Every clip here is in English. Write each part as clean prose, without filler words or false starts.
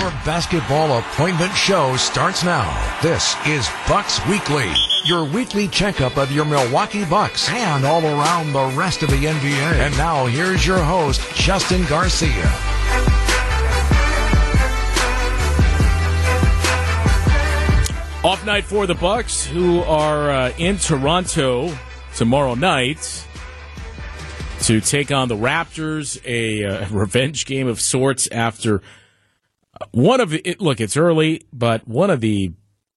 Your basketball appointment show starts now. This is Bucks Weekly, your weekly checkup of your Milwaukee Bucks and all around the rest of the NBA. And now here's your host, Justin Garcia. Off night for the Bucks, who are in Toronto tomorrow night to take on the Raptors, a revenge game of sorts after one of the, look, it's early, but one of the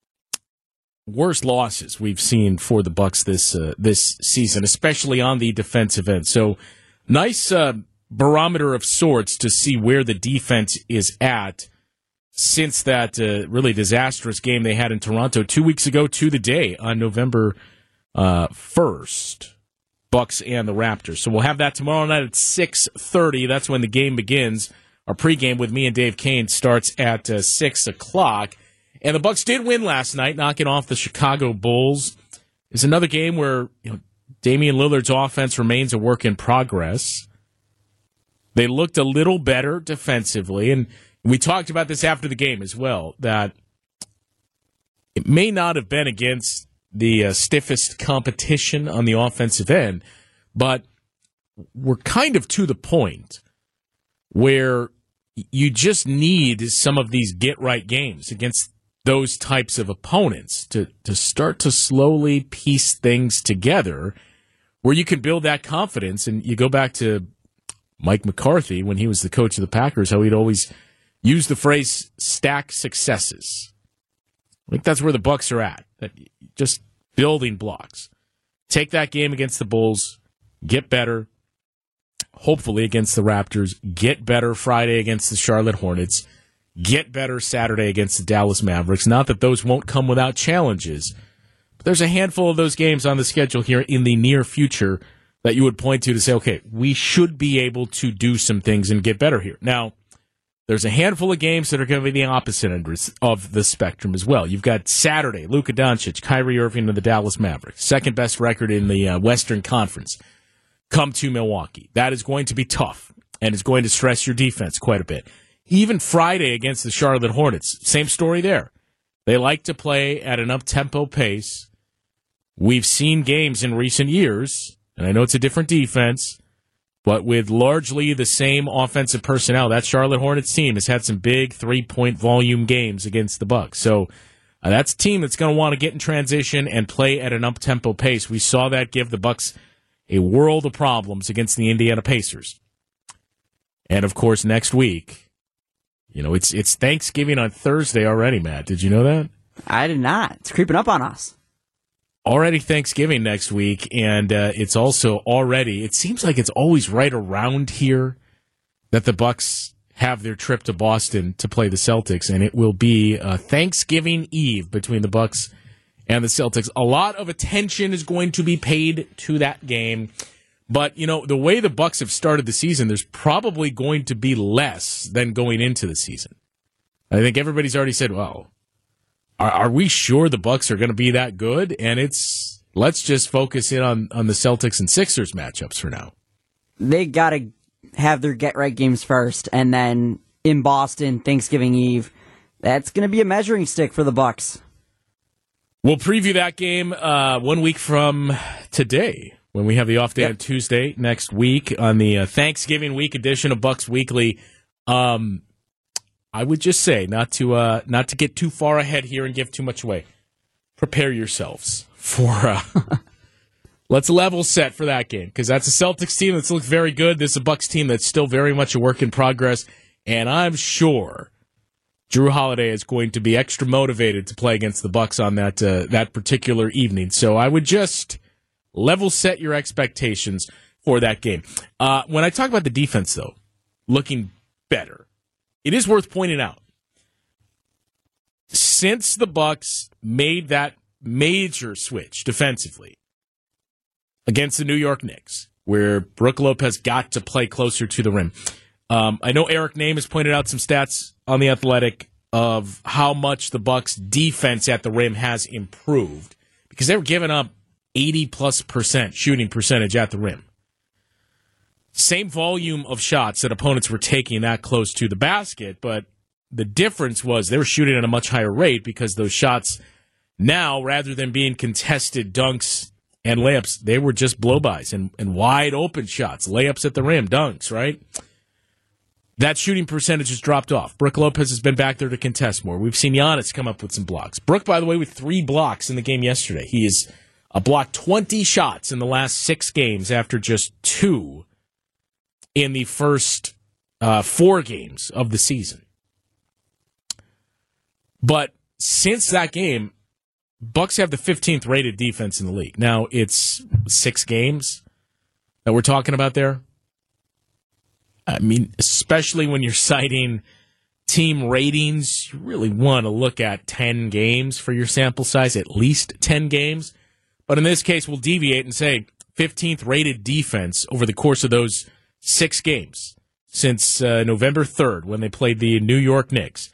worst losses we've seen for the Bucks this season, especially on the defensive end. So nice barometer of sorts to see where the defense is at since that really disastrous game they had in Toronto 2 weeks ago to the day on November 1st. Bucks and the Raptors. So we'll have that tomorrow night at 6:30. That's when the game begins. Our pregame with me and Dave Kane starts at 6 o'clock. And the Bucks did win last night, knocking off the Chicago Bulls. It's another game where Damian Lillard's offense remains a work in progress. They looked a little better defensively, and we talked about this after the game as well, that it may not have been against the stiffest competition on the offensive end, but we're kind of to the point where you just need some of these get-right games against those types of opponents to start to slowly piece things together where you can build that confidence. And you go back to Mike McCarthy when he was the coach of the Packers, how he'd always use the phrase stack successes. I think that's where the Bucks are at. Just building blocks. Take that game against the Bulls, get better, hopefully against the Raptors, get better Friday against the Charlotte Hornets, get better Saturday against the Dallas Mavericks. Not that those won't come without challenges, but there's a handful of those games on the schedule here in the near future that you would point to say, okay, we should be able to do some things and get better here. Now, there's a handful of games that are going to be the opposite end of the spectrum as well. You've got Saturday, Luka Doncic, Kyrie Irving, and the Dallas Mavericks. Second best record in the Western Conference. Come to Milwaukee. That is going to be tough, and it's going to stress your defense quite a bit. Even Friday against the Charlotte Hornets, same story there. They like to play at an up-tempo pace. We've seen games in recent years, and I know it's a different defense, but with largely the same offensive personnel, that Charlotte Hornets team has had some big three-point volume games against the Bucks. So that's a team that's going to want to get in transition and play at an up-tempo pace. We saw that give the Bucks a world of problems against the Indiana Pacers. And, of course, next week, it's Thanksgiving on Thursday already, Matt. Did you know that? I did not. It's creeping up on us. Already Thanksgiving next week, and it's also already, it seems like it's always right around here that the Bucks have their trip to Boston to play the Celtics, and it will be Thanksgiving Eve between the Bucks and the Celtics. A lot of attention is going to be paid to that game, but, the way the Bucks have started the season, there's probably going to be less than going into the season. I think everybody's already said, well, are we sure the Bucks are going to be that good? And let's just focus in on the Celtics and Sixers matchups for now. They got to have their get-right games first, and then in Boston, Thanksgiving Eve, that's going to be a measuring stick for the Bucks. We'll preview that game 1 week from today when we have the off day on Tuesday next week on the Thanksgiving week edition of Bucks Weekly. I would just say, not to get too far ahead here and give too much away, prepare yourselves for let's level set for that game, because that's a Celtics team that's looked very good. This is a Bucks team that's still very much a work in progress, and I'm sure Jrue Holiday is going to be extra motivated to play against the Bucks on that particular evening. So I would just level set your expectations for that game. When I talk about the defense, though, looking better, it is worth pointing out, since the Bucks made that major switch defensively against the New York Knicks, where Brook Lopez got to play closer to the rim, I know Eric Name has pointed out some stats on The Athletic of how much the Bucks' defense at the rim has improved, because they were giving up 80+% shooting percentage at the rim. Same volume of shots that opponents were taking that close to the basket, but the difference was they were shooting at a much higher rate because those shots now, rather than being contested dunks and layups, they were just blow-bys and wide open shots, layups at the rim, dunks, right? That shooting percentage has dropped off. Brook Lopez has been back there to contest more. We've seen Giannis come up with some blocks. Brook, by the way, with 3 blocks in the game yesterday. He is blocked 20 shots in the last 6 games after just 2 in the first 4 games of the season. But since that game, Bucks have the 15th rated defense in the league. Now, it's 6 games that we're talking about there. I mean, especially when you're citing team ratings, you really want to look at 10 games for your sample size, at least 10 games. But in this case, we'll deviate and say 15th rated defense over the course of those 6 games since November 3rd when they played the New York Knicks.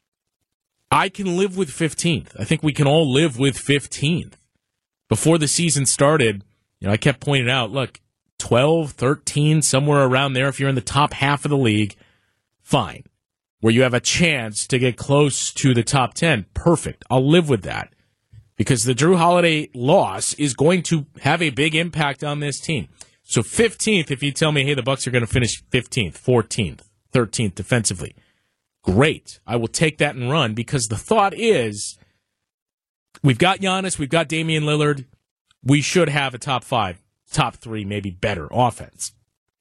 I can live with 15th. I think we can all live with 15th. Before the season started, I kept pointing out, look, 12, 13, somewhere around there, if you're in the top half of the league, fine. Where you have a chance to get close to the top 10, perfect. I'll live with that. Because the Jrue Holiday loss is going to have a big impact on this team. So 15th, if you tell me, hey, the Bucks are going to finish 15th, 14th, 13th defensively, great. I will take that and run because the thought is we've got Giannis, we've got Damian Lillard. We should have a top 5, top 3, maybe better offense.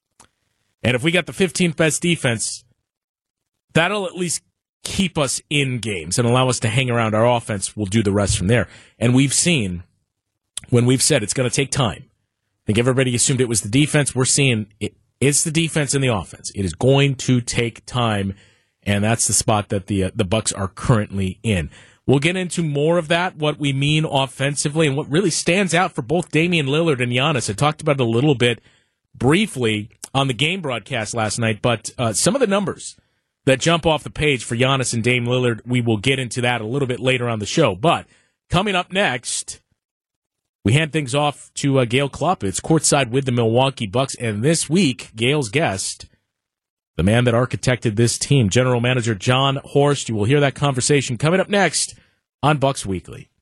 And if we got the 15th best defense, that'll at least keep us in games and allow us to hang around. Our offense will do the rest from there. And we've seen, when we've said it's going to take time, I think everybody assumed it was the defense. We're seeing it's the defense and the offense. It is going to take time, and that's the spot that the Bucks are currently in. We'll get into more of that, what we mean offensively, and what really stands out for both Damian Lillard and Giannis. I talked about it a little bit briefly on the game broadcast last night, but some of the numbers that jump off the page for Giannis and Dame Lillard, we will get into that a little bit later on the show. But coming up next, we hand things off to Gail Klopp. It's courtside with the Milwaukee Bucks, and this week, Gail's guest, the man that architected this team, General Manager Jon Horst. You will hear that conversation coming up next on Bucks Weekly.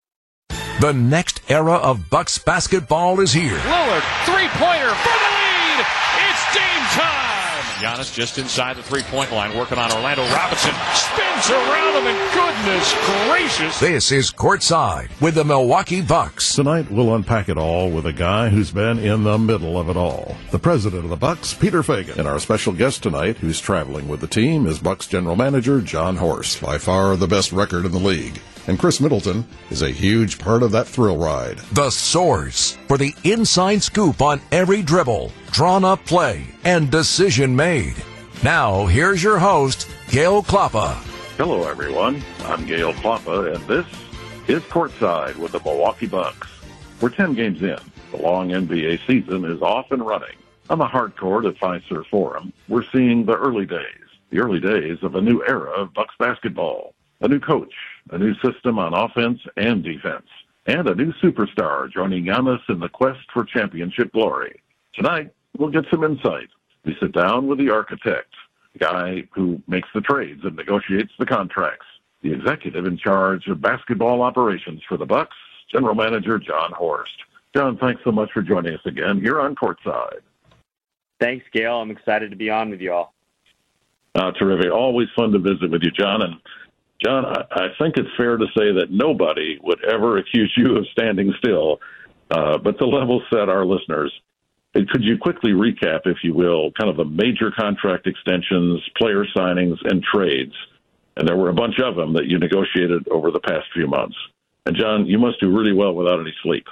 The next era of Bucks basketball is here. Lillard, three-pointer for the lead. It's game time. Giannis just inside the three-point line, working on Orlando Robinson. Spins around him, and goodness gracious. This is Courtside with the Milwaukee Bucks. Tonight, we'll unpack it all with a guy who's been in the middle of it all. The president of the Bucks, Peter Feigin. And our special guest tonight, who's traveling with the team, is Bucks general manager Jon Horst, by far the best record in the league. And Chris Middleton is a huge part of that thrill ride. The source for the inside scoop on every dribble, drawn-up play, and decision made. Now, here's your host, Gail Klappa. Hello, everyone. I'm Gail Klappa, and this is Courtside with the Milwaukee Bucks. We're 10 games in. The long NBA season is off and running. On the hard court at Fiserv Forum, we're seeing the early days of a new era of Bucks basketball. A new coach, a new system on offense and defense, and a new superstar joining Giannis in the quest for championship glory. Tonight, we'll get some insight. We sit down with the architect, the guy who makes the trades and negotiates the contracts, the executive in charge of basketball operations for the Bucks, General Manager Jon Horst. Jon, thanks so much for joining us again here on Courtside. Thanks, Gail. I'm excited to be on with you all. Terrific. Always fun to visit with you, Jon. And Jon, I think it's fair to say that nobody would ever accuse you of standing still, but to level set our listeners, could you quickly recap, if you will, kind of the major contract extensions, player signings, and trades? And there were a bunch of them that you negotiated over the past few months. And Jon, you must do really well without any sleep.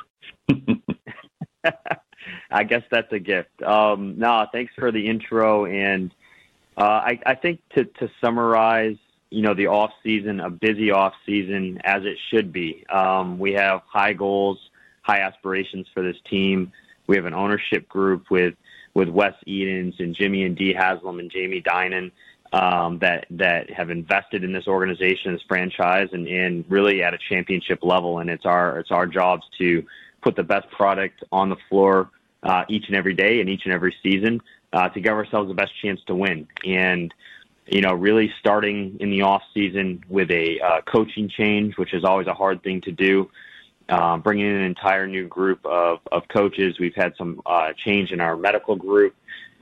I guess that's a gift. No, thanks for the intro. And I think to summarize, the off season, a busy off season as it should be. We have high goals, high aspirations for this team. We have an ownership group with Wes Edens and Jimmy and Dee Haslam and Jamie Dinan that have invested in this organization, this franchise, and really at a championship level. And it's our jobs to put the best product on the floor each and every day and each and every season to give ourselves the best chance to win. And really starting in the off season with a coaching change, which is always a hard thing to do. Bringing in an entire new group of coaches. We've had some change in our medical group.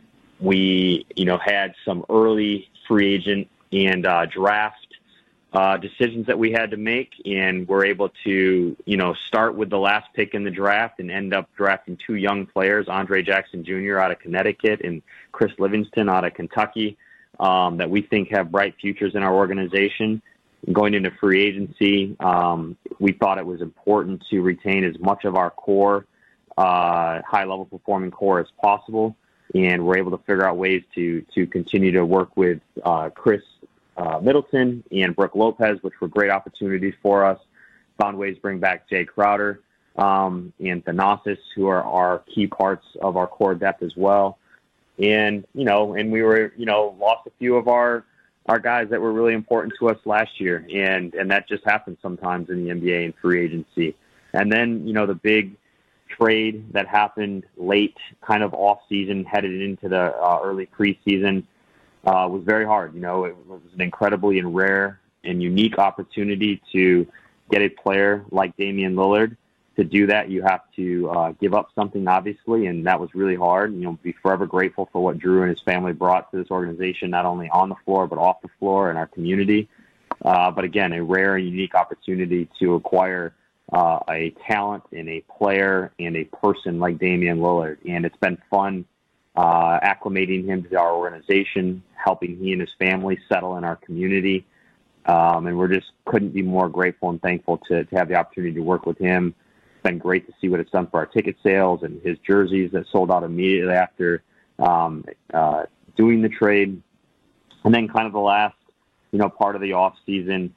We, had some early free agent and draft decisions that we had to make, and we're able to, start with the last pick in the draft and end up drafting 2 young players, Andre Jackson Jr. out of Connecticut and Chris Livingston out of Kentucky, that we think have bright futures in our organization. Going into free agency, we thought it was important to retain as much of our core, high-level performing core as possible, and we're able to figure out ways to continue to work with Chris Middleton and Brooke Lopez, which were great opportunities for us. Found ways to bring back Jay Crowder and Thanasis, who are our key parts of our core depth as well. And, and we were, lost a few of our guys that were really important to us last year. And that just happens sometimes in the NBA and free agency. And then, the big trade that happened late kind of off season, headed into the early preseason, was very hard. It was an incredibly and rare and unique opportunity to get a player like Damian Lillard. To do that, you have to give up something, obviously, and that was really hard. Be forever grateful for what Drew and his family brought to this organization, not only on the floor, but off the floor in our community. But again, a rare and unique opportunity to acquire a talent and a player and a person like Damian Lillard. And it's been fun acclimating him to our organization, helping he and his family settle in our community. And we're just couldn't be more grateful and thankful to have the opportunity to work with him. It's been great to see what it's done for our ticket sales and his jerseys that sold out immediately after doing the trade. And then kind of the last, part of the off season,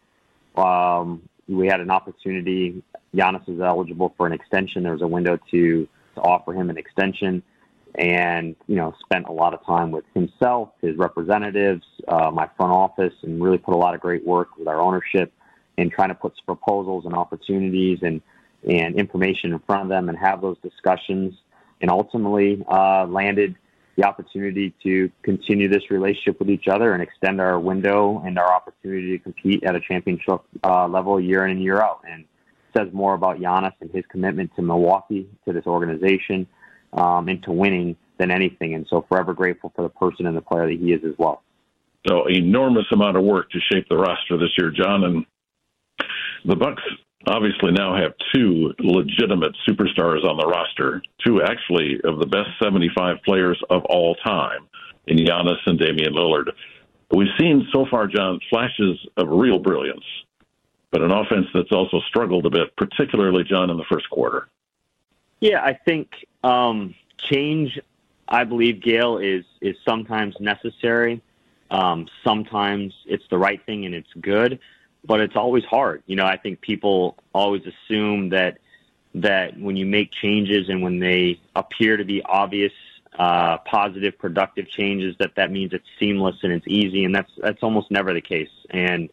we had an opportunity. Giannis is eligible for an extension. There was a window to offer him an extension, and, spent a lot of time with himself, his representatives, my front office, and really put a lot of great work with our ownership in trying to put some proposals and opportunities and information in front of them and have those discussions, and ultimately landed the opportunity to continue this relationship with each other and extend our window and our opportunity to compete at a championship level year in and year out. And says more about Giannis and his commitment to Milwaukee, to this organization, and to winning than anything. And so forever grateful for the person and the player that he is as well. So enormous amount of work to shape the roster this year, John. And the Bucks obviously now have 2 legitimate superstars on the roster, 2 actually of the best 75 players of all time in Giannis and Damian Lillard. We've seen so far, John, flashes of real brilliance, but an offense that's also struggled a bit, particularly, John, in the first quarter. Yeah, I think change, I believe, Gail, is sometimes necessary. Sometimes it's the right thing and it's good, but it's always hard. I think people always assume that when you make changes and when they appear to be obvious, positive, productive changes, that means it's seamless and it's easy, and that's almost never the case. And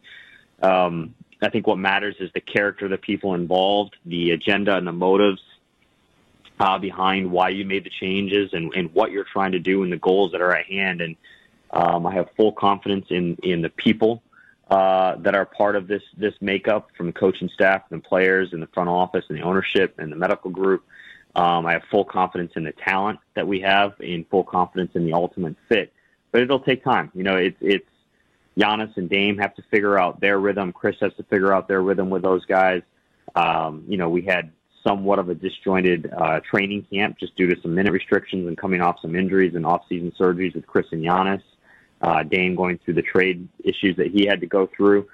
I think what matters is the character of the people involved, the agenda and the motives behind why you made the changes and what you're trying to do and the goals that are at hand. And I have full confidence in the people that are part of this makeup, from the coaching staff and the players and the front office and the ownership and the medical group. I have full confidence in the talent that we have and full confidence in the ultimate fit. But it'll take time. It's Giannis and Dame have to figure out their rhythm. Chris has to figure out their rhythm with those guys. We had somewhat of a disjointed training camp just due to some minute restrictions and coming off some injuries and off-season surgeries with Chris and Giannis. Dame going through the trade issues that he had to go through.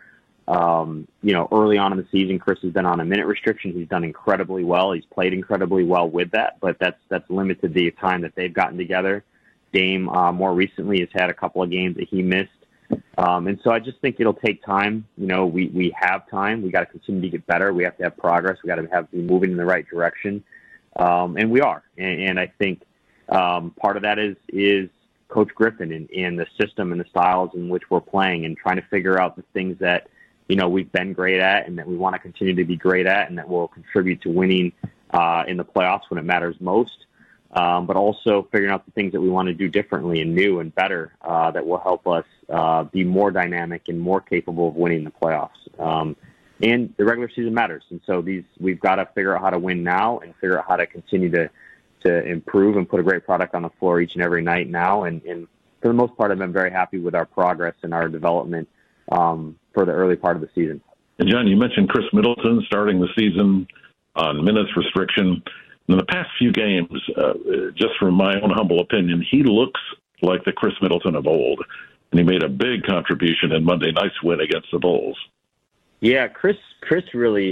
Early on in the season, Chris has been on a minute restriction. He's done incredibly well. He's played incredibly well with that, but that's limited the time that they've gotten together. Dame, more recently, has had a couple of games that he missed. And so I just think it'll take time. We have time. We got to continue to get better. We have to have progress. We got to be moving in the right direction. And we are. And I think part of that is Coach Griffin and the system and the styles in which we're playing, and trying to figure out the things that, we've been great at and that we want to continue to be great at, and that will contribute to winning in the playoffs when it matters most. But also figuring out the things that we want to do differently and new and better that will help us be more dynamic and more capable of winning the playoffs. And the regular season matters. And so we've got to figure out how to win now and figure out how to continue to improve and put a great product on the floor each and every night now. And for the most part, I've been very happy with our progress and our development for the early part of the season. And John, you mentioned Chris Middleton starting the season on minutes restriction. In the past few games, just from my own humble opinion, he looks like the Chris Middleton of old. And he made a big contribution in Monday night's win against the Bulls. Yeah, Chris really,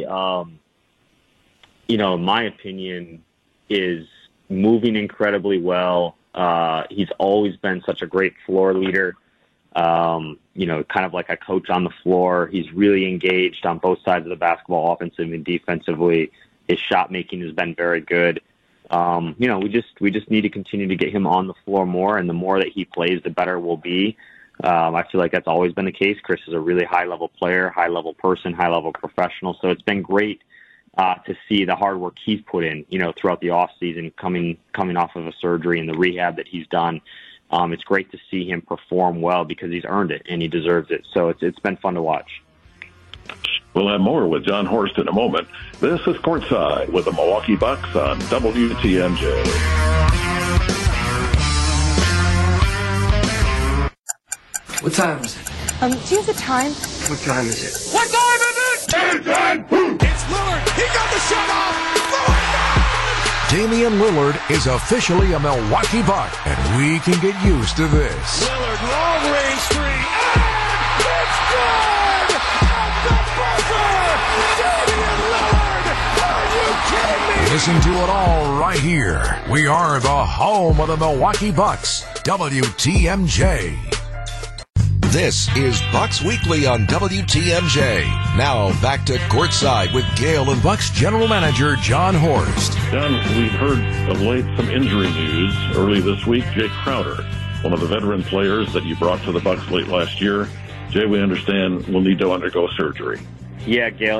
in my opinion, is moving incredibly well. He's always been such a great floor leader, kind of like a coach on the floor. He's really engaged on both sides of the basketball, offensively and defensively. His shot making has been very good. We just need to continue to get him on the floor more, and the more that he plays, the better we'll be. I feel like that's always been the case. Chris is a really high-level player, high-level person, high-level professional. So it's been great to see the hard work he's put in, throughout the off season, coming off of a surgery and the rehab that he's done. It's great to see him perform well because he's earned it and he deserves it. So it's been fun to watch. We'll have more with Jon Horst in a moment. This is Courtside with the Milwaukee Bucks on WTMJ. What time is it? Do you have the time? What time is it? What time is it? It's Lillard. He got the shot off. Damian Lillard is officially a Milwaukee Buck, and we can get used to this. Lillard, long range three, and it's good! At the buzzer! Damian Lillard! Are you kidding me? Listen to it all right here. We are the home of the Milwaukee Bucks, WTMJ. This is Bucks Weekly on WTMJ. Now back to Courtside with Gale and Bucks General Manager Jon Horst. John, we've heard of late some injury news. Early this week, Jay Crowder, one of the veteran players that you brought to the Bucks late last year. Jay, we understand, will need to undergo surgery. Yeah, Gale,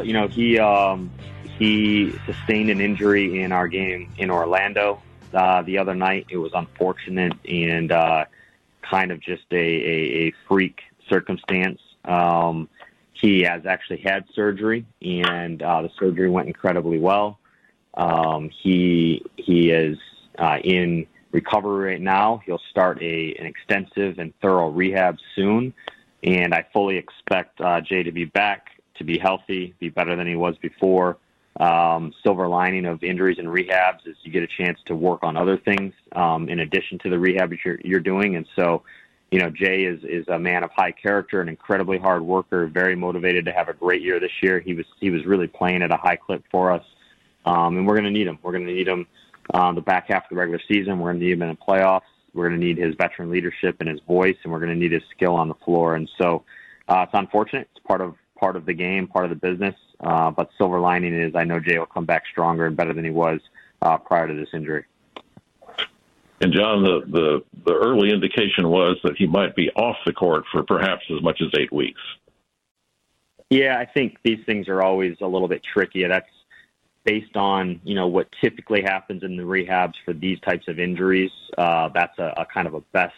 he sustained an injury in our game in Orlando the other night. It was unfortunate and kind of just a freak circumstance. He has actually had surgery, and the surgery went incredibly well. He is in recovery right now. He'll start an extensive and thorough rehab soon, and I fully expect Jay to be back, to be healthy, be better than he was before. Silver lining of injuries and rehabs is you get a chance to work on other things in addition to the rehab that you're doing. And so, Jay is a man of high character, an incredibly hard worker, very motivated to have a great year this year. He was really playing at a high clip for us, and we're going to need him. We're going to need him the back half of the regular season. We're going to need him in the playoffs. We're going to need his veteran leadership and his voice, and we're going to need his skill on the floor. And so, it's unfortunate. It's part of the game, part of the business. But silver lining is I know Jay will come back stronger and better than he was prior to this injury. And John, the early indication was that he might be off the court for perhaps as much as 8 weeks. Yeah, I think these things are always a little bit tricky. That's based on, what typically happens in the rehabs for these types of injuries. That's a kind of a best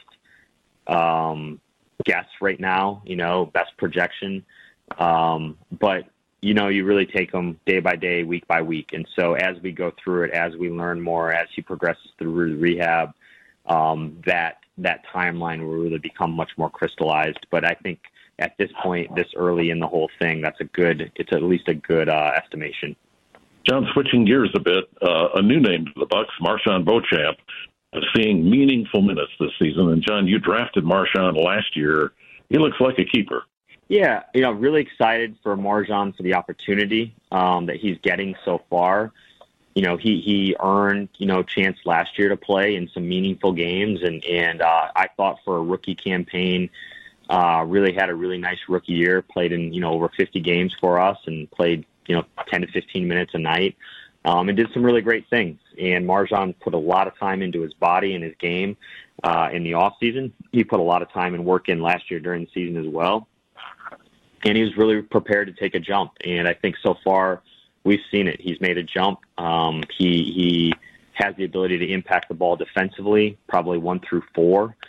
guess right now, best projection. But you really take them day by day, week by week. And so as we go through it, as we learn more, as he progresses through rehab, that timeline will really become much more crystallized. But I think at this point, this early in the whole thing, it's at least a good estimation. John, switching gears a bit, a new name to the Bucks, Marshawn Beauchamp, seeing meaningful minutes this season. And John, you drafted Marshawn last year. He looks like a keeper. Yeah, really excited for Marjon for the opportunity that he's getting so far. He earned, chance last year to play in some meaningful games. And I thought for a rookie campaign, really had a really nice rookie year, played in, over 50 games for us and played, 10 to 15 minutes a night and did some really great things. And Marjon put a lot of time into his body and his game in the off season. He put a lot of time and work in last year during the season as well. And he was really prepared to take a jump. And I think so far we've seen it. He's made a jump. He has the ability to impact the ball defensively, probably 1 through 4.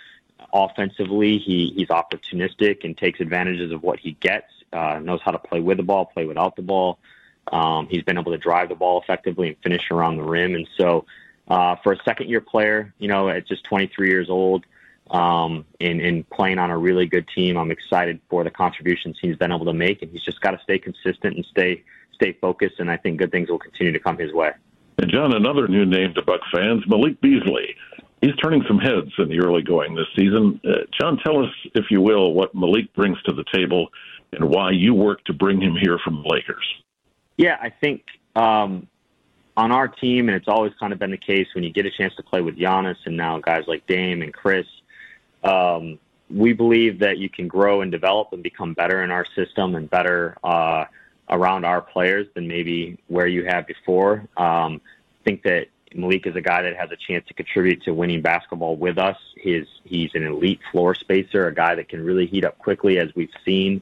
Offensively, he's opportunistic and takes advantages of what he gets, knows how to play with the ball, play without the ball. He's been able to drive the ball effectively and finish around the rim. And so for a second-year player, at just 23 years old, and playing on a really good team, I'm excited for the contributions he's been able to make. And he's just got to stay consistent and stay focused, and I think good things will continue to come his way. And, John, another new name to Buck fans, Malik Beasley. He's turning some heads in the early going this season. John, tell us, if you will, what Malik brings to the table and why you worked to bring him here from the Lakers. Yeah, I think on our team, and it's always kind of been the case when you get a chance to play with Giannis and now guys like Dame and Chris, we believe that you can grow and develop and become better in our system and better around our players than maybe where you have before. I think that Malik is a guy that has a chance to contribute to winning basketball with us. He's an elite floor spacer, a guy that can really heat up quickly, as we've seen.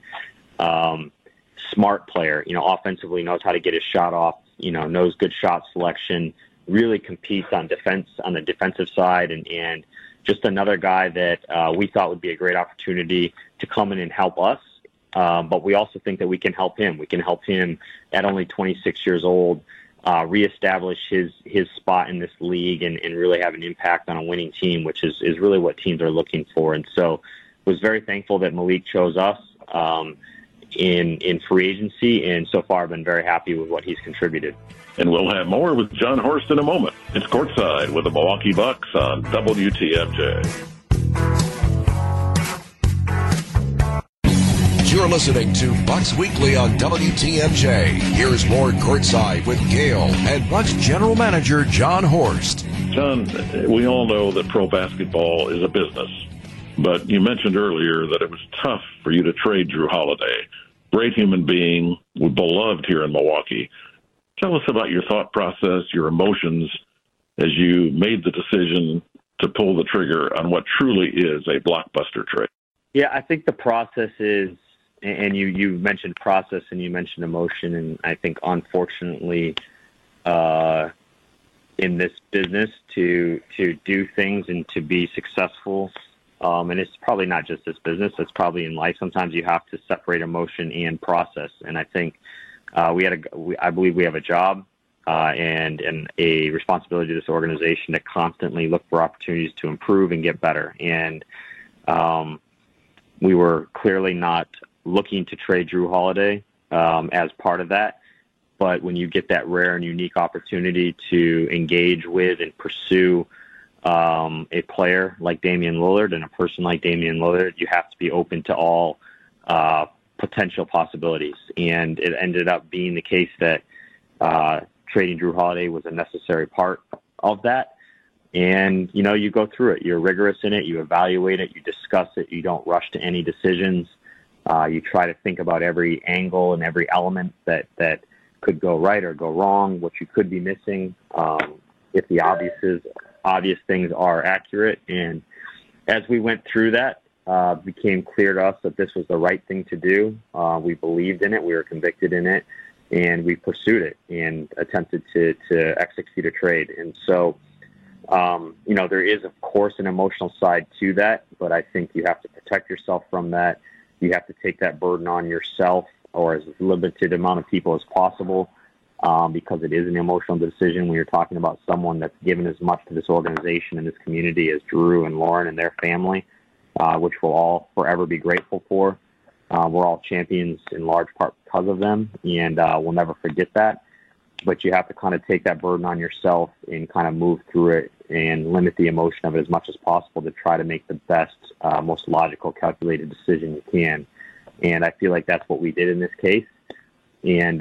Smart player, offensively knows how to get his shot off, knows good shot selection, really competes on the defensive side, and just another guy that we thought would be a great opportunity to come in and help us. But we also think that we can help him. We can help him at only 26 years old reestablish his spot in this league and really have an impact on a winning team, which is really what teams are looking for. And so was very thankful that Malik chose us in free agency, and so far I've been very happy with what he's contributed. And we'll have more with John Horst in a moment. It's Courtside with the Milwaukee Bucks on WTMJ. You're listening to Bucks Weekly on WTMJ. Here's more Courtside with Gale and Bucks General Manager John Horst. John, we all know that pro basketball is a business, but you mentioned earlier that it was tough for you to trade Jrue Holiday. Great human being, beloved here in Milwaukee. Tell us about your thought process, your emotions, as you made the decision to pull the trigger on what truly is a blockbuster trade. Yeah, I think the process is, and you mentioned process and you mentioned emotion, and I think unfortunately in this business to do things and to be successful, and it's probably not just this business, it's probably in life, sometimes you have to separate emotion and process. And I think I believe we have a job and a responsibility to this organization to constantly look for opportunities to improve and get better. And we were clearly not looking to trade Jrue Holiday as part of that. But when you get that rare and unique opportunity to engage with and pursue a player like Damian Lillard and a person like Damian Lillard, you have to be open to all potential possibilities. And it ended up being the case that trading Jrue Holiday was a necessary part of that. And, you go through it. You're rigorous in it. You evaluate it. You discuss it. You don't rush to any decisions. You try to think about every angle and every element that could go right or go wrong, what you could be missing, if the obvious things are accurate. And as we went through that, it became clear to us that this was the right thing to do. We believed in it. We were convicted in it. And we pursued it and attempted to execute a trade. And so, there is, of course, an emotional side to that, but I think you have to protect yourself from that. You have to take that burden on yourself or as limited amount of people as possible, because it is an emotional decision when you're talking about someone that's given as much to this organization and this community as Jrue and Lauren and their family, which we'll all forever be grateful for. We're all champions in large part because of them, and we'll never forget that. But you have to kind of take that burden on yourself and kind of move through it and limit the emotion of it as much as possible to try to make the best, most logical, calculated decision you can. And I feel like that's what we did in this case. And,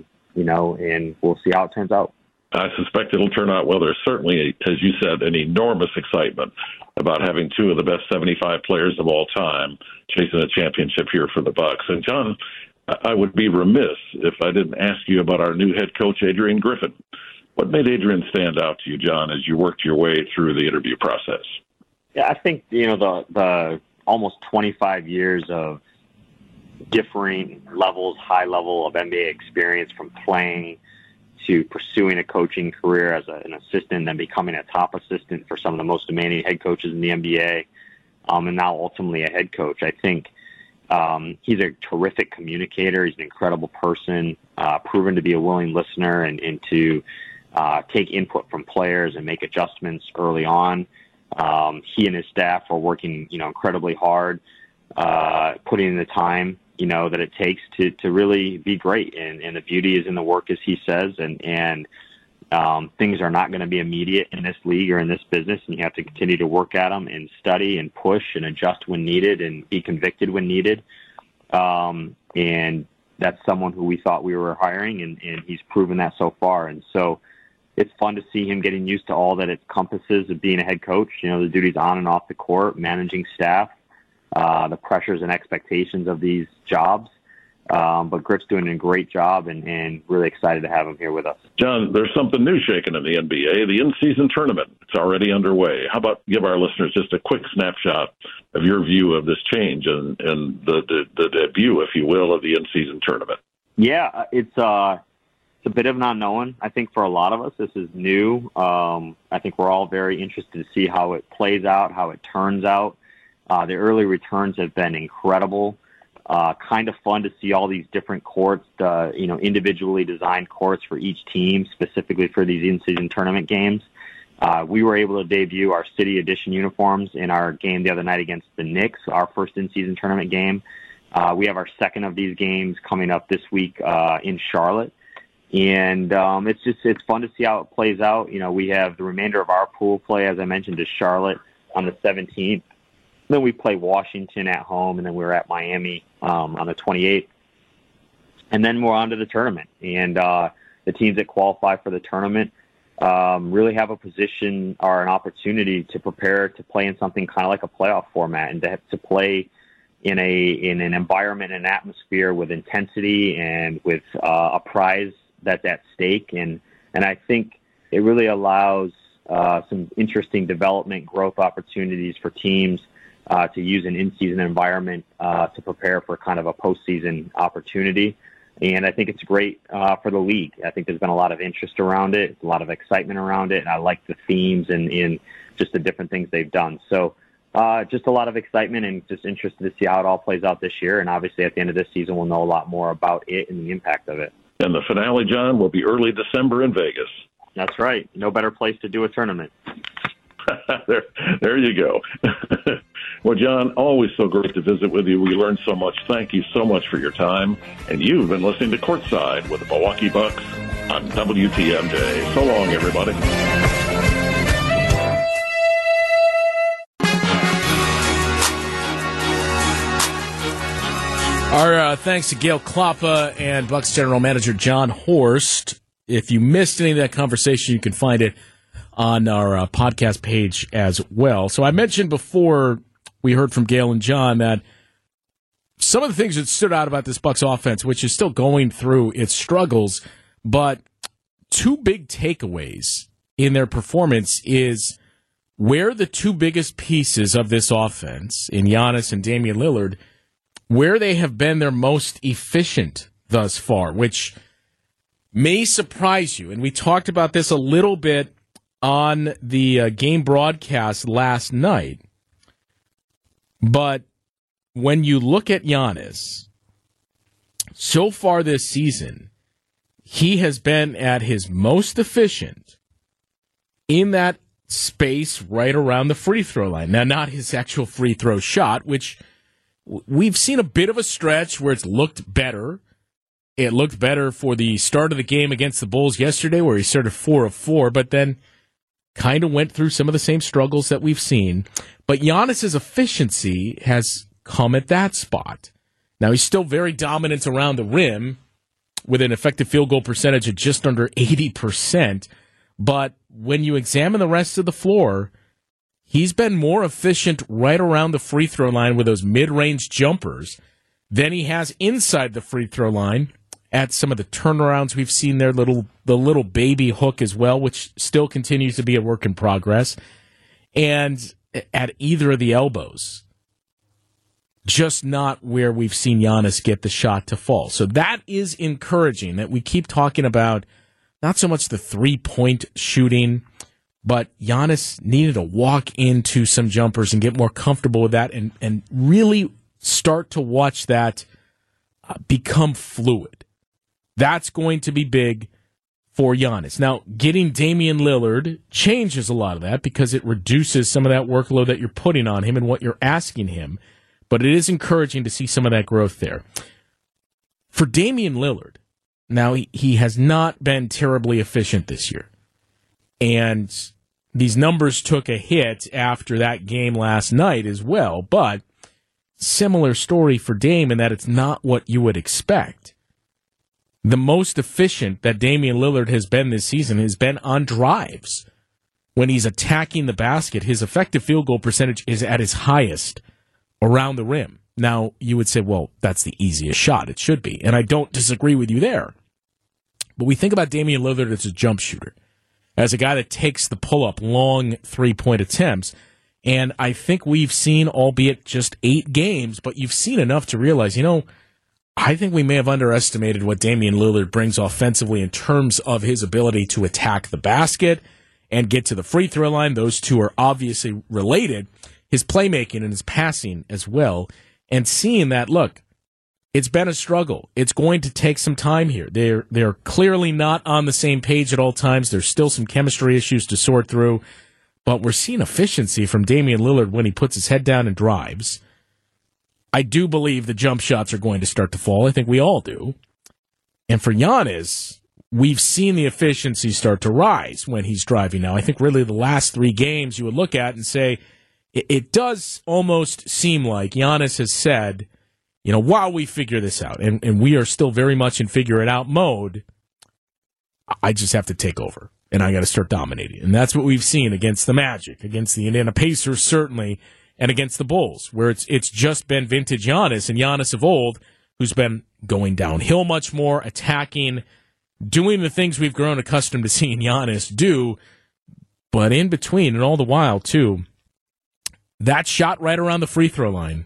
and we'll see how it turns out. I suspect it'll turn out well. There's certainly, as you said, an enormous excitement about having two of the best 75 players of all time chasing a championship here for the Bucks. And, John, I would be remiss if I didn't ask you about our new head coach, Adrian Griffin. What made Adrian stand out to you, John, as you worked your way through the interview process? Yeah, I think, the almost 25 years of differing levels, high level of NBA experience, from playing to pursuing a coaching career as an assistant, then becoming a top assistant for some of the most demanding head coaches in the NBA, and now ultimately a head coach. I think he's a terrific communicator. He's an incredible person, proven to be a willing listener and to take input from players and make adjustments early on. He and his staff are working, incredibly hard, putting in the time, that it takes to really be great. And the beauty is in the work, as he says, and things are not going to be immediate in this league or in this business, and you have to continue to work at them and study and push and adjust when needed and be convicted when needed. And that's someone who we thought we were hiring, and he's proven that so far. And so it's fun to see him getting used to all that it encompasses of being a head coach, the duties on and off the court, managing staff, the pressures and expectations of these jobs. But Grit's doing a great job and really excited to have him here with us. John, there's something new shaking in the NBA, the in-season tournament. It's already underway. How about give our listeners just a quick snapshot of your view of this change and the debut, if you will, of the in-season tournament? Yeah, it's a bit of an unknown. I think for a lot of us, this is new. I think we're all very interested to see how it plays out, how it turns out. The early returns have been incredible. Kind of fun to see all these different courts, individually designed courts for each team, specifically for these in-season tournament games. We were able to debut our City Edition uniforms in our game the other night against the Knicks, our first in-season tournament game. We have our second of these games coming up this week in Charlotte. And it's fun to see how it plays out. We have the remainder of our pool play, as I mentioned, to Charlotte on the 17th. Then we play Washington at home, and then we're at Miami on the 28th. And then we're on to the tournament. And the teams that qualify for the tournament really have a position or an opportunity to prepare to play in something kind of like a playoff format and to play in an environment and atmosphere with intensity and with a prize that's at stake. And I think it really allows some interesting development growth opportunities for teams to use an in-season environment to prepare for kind of a postseason opportunity. And I think it's great for the league. I think there's been a lot of interest around it, a lot of excitement around it, and I like the themes and just the different things they've done. So just a lot of excitement and just interested to see how it all plays out this year. And obviously at the end of this season, we'll know a lot more about it and the impact of it. And the finale, John, will be early December in Vegas. That's right. No better place to do a tournament. There you go. Well, John, always so great to visit with you. We learned so much. Thank you so much for your time. And you've been listening to Courtside with the Milwaukee Bucks on WTMJ. So long, everybody. Our thanks to Gail Klappa and Bucks General Manager John Horst. If you missed any of that conversation, you can find it on our podcast page as well. So I mentioned before we heard from Gail and John that some of the things that stood out about this Bucks offense, which is still going through its struggles, but two big takeaways in their performance is where the two biggest pieces of this offense, in Giannis and Damian Lillard, where they have been their most efficient thus far, which may surprise you. And we talked about this a little bit on the game broadcast last night. But when you look at Giannis, so far this season, he has been at his most efficient in that space right around the free throw line. Now, not his actual free throw shot, which we've seen a bit of a stretch where it's looked better. It looked better for the start of the game against the Bulls yesterday, where he started 4 of 4, but then kind of went through some of the same struggles that we've seen. But Giannis's efficiency has come at that spot. Now, he's still very dominant around the rim with an effective field goal percentage of just under 80%. But when you examine the rest of the floor, he's been more efficient right around the free throw line with those mid-range jumpers than he has inside the free throw line at some of the turnarounds we've seen there, the little baby hook as well, which still continues to be a work in progress, and at either of the elbows. Just not where we've seen Giannis get the shot to fall. So that is encouraging that we keep talking about not so much the three-point shooting But Giannis needed to walk into some jumpers and get more comfortable with that and really start to watch that become fluid. That's going to be big for Giannis. Now, getting Damian Lillard changes a lot of that because it reduces some of that workload that you're putting on him and what you're asking him. But it is encouraging to see some of that growth there. For Damian Lillard, now he has not been terribly efficient this year. And these numbers took a hit after that game last night as well. But similar story for Dame in that it's not what you would expect. The most efficient that Damian Lillard has been this season has been on drives. When he's attacking the basket, his effective field goal percentage is at his highest around the rim. Now, you would say, well, that's the easiest shot. It should be. And I don't disagree with you there. But we think about Damian Lillard as a jump shooter, as a guy that takes the pull-up long three-point attempts. And I think we've seen, albeit just 8 games, but you've seen enough to realize, I think we may have underestimated what Damian Lillard brings offensively in terms of his ability to attack the basket and get to the free throw line. Those two are obviously related. His playmaking and his passing as well. And seeing that, look, it's been a struggle. It's going to take some time here. They're clearly not on the same page at all times. There's still some chemistry issues to sort through. But we're seeing efficiency from Damian Lillard when he puts his head down and drives. I do believe the jump shots are going to start to fall. I think we all do. And for Giannis, we've seen the efficiency start to rise when he's driving now. I think really the last 3 games you would look at and say, it does almost seem like Giannis has said, while we figure this out, and we are still very much in figure it out mode, I just have to take over, and I got to start dominating. And that's what we've seen against the Magic, against the Indiana Pacers certainly, and against the Bulls, where it's just been vintage Giannis, and Giannis of old, who's been going downhill much more, attacking, doing the things we've grown accustomed to seeing Giannis do, but in between, and all the while, too, that shot right around the free throw line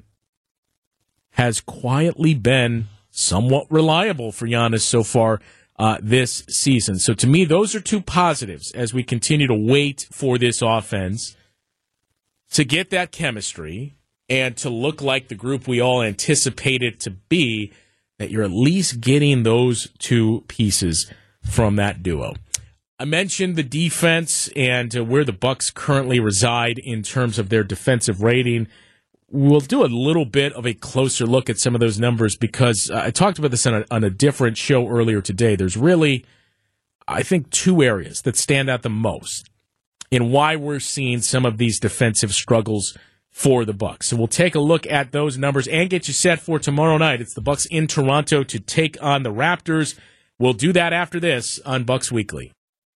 has quietly been somewhat reliable for Giannis so far this season. So to me, those are 2 positives as we continue to wait for this offense to get that chemistry and to look like the group we all anticipate it to be, that you're at least getting those 2 pieces from that duo. I mentioned the defense and where the Bucks currently reside in terms of their defensive rating. We'll do a little bit of a closer look at some of those numbers because I talked about this on a different show earlier today. There's really, I think, 2 areas that stand out the most in why we're seeing some of these defensive struggles for the Bucks. So we'll take a look at those numbers and get you set for tomorrow night. It's the Bucks in Toronto to take on the Raptors. We'll do that after this on Bucks Weekly.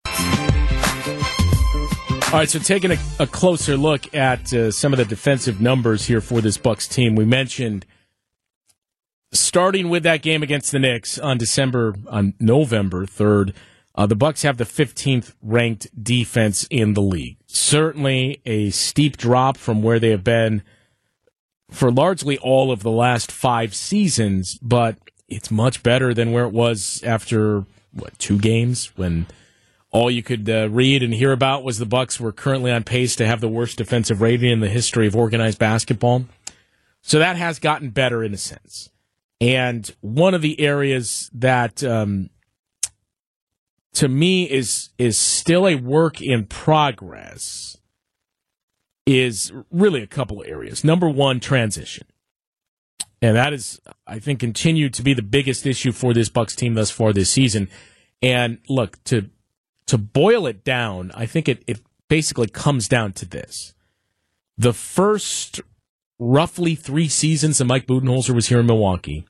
All right, so taking a closer look at some of the defensive numbers here for this Bucks team. We mentioned starting with that game against the Knicks on November 3rd, the Bucks have the 15th ranked defense in the league. Certainly a steep drop from where they have been for largely all of the last 5 seasons, but it's much better than where it was after 2 games when all you could read and hear about was the Bucks were currently on pace to have the worst defensive rating in the history of organized basketball. So that has gotten better in a sense. And one of the areas that, to me, is still a work in progress is really a couple of areas. Number one, transition. And that is, I think, continued to be the biggest issue for this Bucks team thus far this season. And look, to boil it down, I think it basically comes down to this. The first roughly 3 seasons that Mike Budenholzer was here in Milwaukee,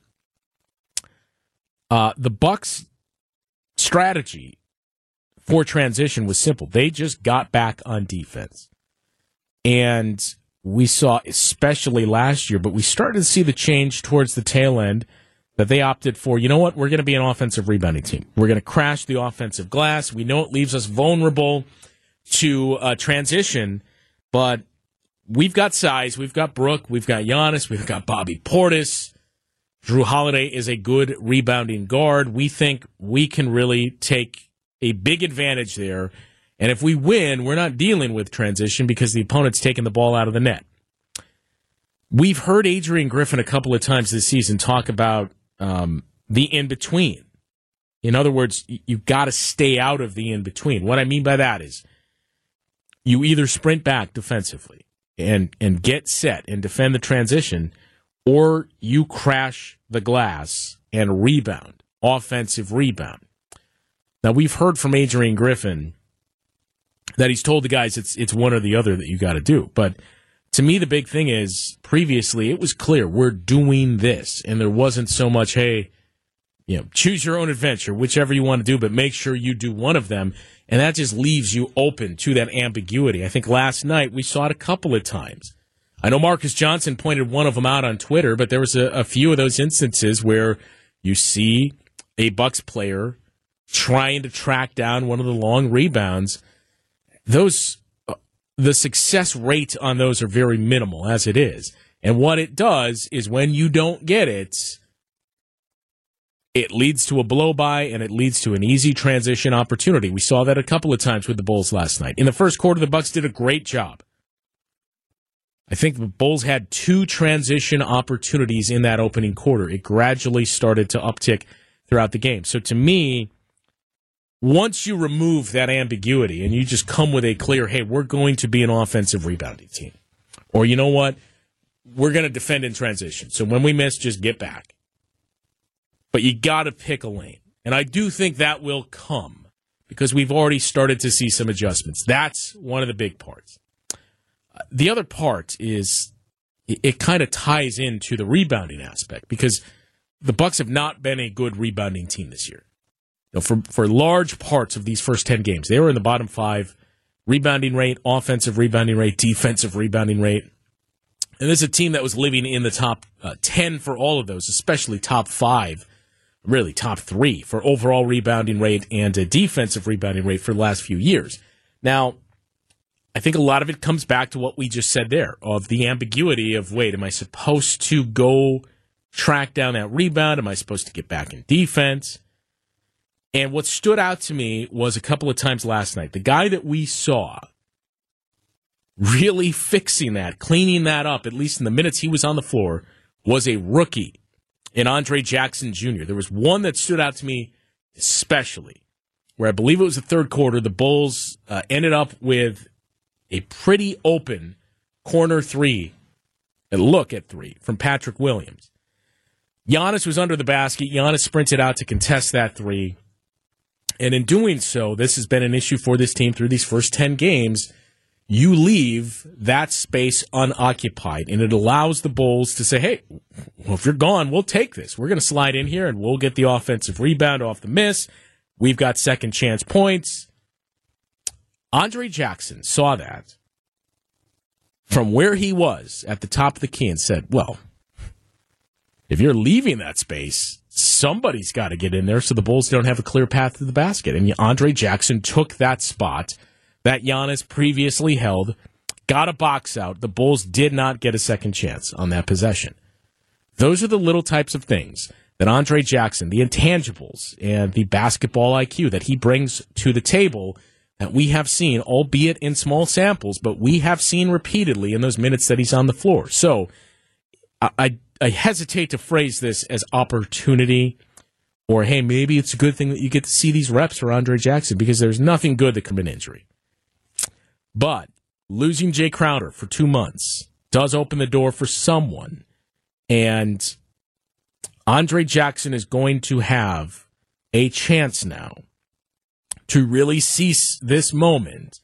the Bucks' strategy for transition was simple. They just got back on defense. And we saw, especially last year, but we started to see the change towards the tail end that they opted for, you know what, we're going to be an offensive rebounding team. We're going to crash the offensive glass. We know it leaves us vulnerable to transition, but we've got size. We've got Brook. We've got Giannis. We've got Bobby Portis. Drew Holiday is a good rebounding guard. We think we can really take a big advantage there And if we win, we're not dealing with transition because the opponent's taking the ball out of the net. We've heard Adrian Griffin a couple of times this season talk about the in-between. In other words, you've got to stay out of the in-between. What I mean by that is you either sprint back defensively and get set and defend the transition, or you crash the glass and rebound, offensive rebound. Now, we've heard from Adrian Griffin that he's told the guys it's one or the other that you got to do. But to me, the big thing is previously it was clear we're doing this, and there wasn't so much, hey, choose your own adventure, whichever you want to do, but make sure you do one of them. And that just leaves you open to that ambiguity. I think last night we saw it a couple of times. I know Marcus Johnson pointed one of them out on Twitter, but there was a few of those instances where you see a Bucks player trying to track down one of the long rebounds. The success rate on those are very minimal as it is. And what it does is when you don't get it, it leads to a blow-by and it leads to an easy transition opportunity. We saw that a couple of times with the Bulls last night. In the first quarter, the Bucks did a great job. I think the Bulls had 2 transition opportunities in that opening quarter. It gradually started to uptick throughout the game. So to me, once you remove that ambiguity and you just come with a clear, hey, we're going to be an offensive rebounding team. Or you know what? We're going to defend in transition. So when we miss, just get back. But you got to pick a lane. And I do think that will come because we've already started to see some adjustments. That's one of the big parts. The other part is it kind of ties into the rebounding aspect because the Bucks have not been a good rebounding team this year. For large parts of these first 10 games, they were in the bottom 5 rebounding rate, offensive rebounding rate, defensive rebounding rate. And this is a team that was living in the top 10 for all of those, especially top 5, really top 3 for overall rebounding rate and a defensive rebounding rate for the last few years. Now, I think a lot of it comes back to what we just said there, of the ambiguity of, wait, am I supposed to go track down that rebound? Am I supposed to get back in defense? And what stood out to me was a couple of times last night, the guy that we saw really fixing that, cleaning that up, at least in the minutes he was on the floor, was a rookie in Andre Jackson Jr. There was one that stood out to me especially, where I believe it was the third quarter, the Bulls ended up with a pretty open corner 3, a look at 3 from Patrick Williams. Giannis was under the basket. Giannis sprinted out to contest that 3. And in doing so, this has been an issue for this team through these first 10 games. You leave that space unoccupied, and it allows the Bulls to say, hey, well, if you're gone, we'll take this. We're going to slide in here, and we'll get the offensive rebound off the miss. We've got second chance points. Andre Jackson saw that from where he was at the top of the key and said, well, if you're leaving that space, somebody's got to get in there so the Bulls don't have a clear path to the basket. And Andre Jackson took that spot that Giannis previously held, got a box out. The Bulls did not get a second chance on that possession. Those are the little types of things that Andre Jackson, the intangibles and the basketball IQ that he brings to the table that we have seen, albeit in small samples, but we have seen repeatedly in those minutes that he's on the floor. So I hesitate to phrase this as opportunity or, hey, maybe it's a good thing that you get to see these reps for Andre Jackson because there's nothing good that can be an injury. But losing Jay Crowder for 2 months does open the door for someone. And Andre Jackson is going to have a chance now to really seize this moment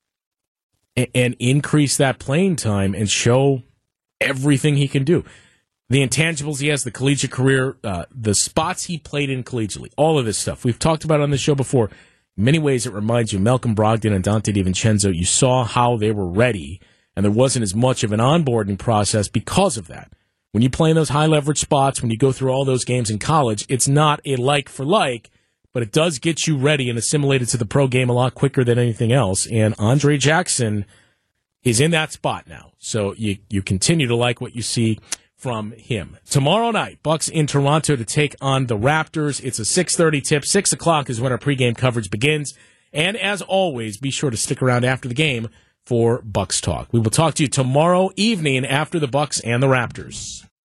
and increase that playing time and show everything he can do. The intangibles he has, the collegiate career, the spots he played in collegiately, all of this stuff. We've talked about it on the show before. In many ways, it reminds you of Malcolm Brogdon and Dante DiVincenzo. You saw how they were ready, and there wasn't as much of an onboarding process because of that. When you play in those high-leverage spots, when you go through all those games in college, it's not a like-for-like, but it does get you ready and assimilated to the pro game a lot quicker than anything else. And Andre Jackson is in that spot now. So you continue to like what you see from him. Tomorrow night, Bucks in Toronto to take on the Raptors. It's a 6:30 tip. 6 o'clock is when our pregame coverage begins. And as always, be sure to stick around after the game for Bucks Talk. We will talk to you tomorrow evening after the Bucks and the Raptors.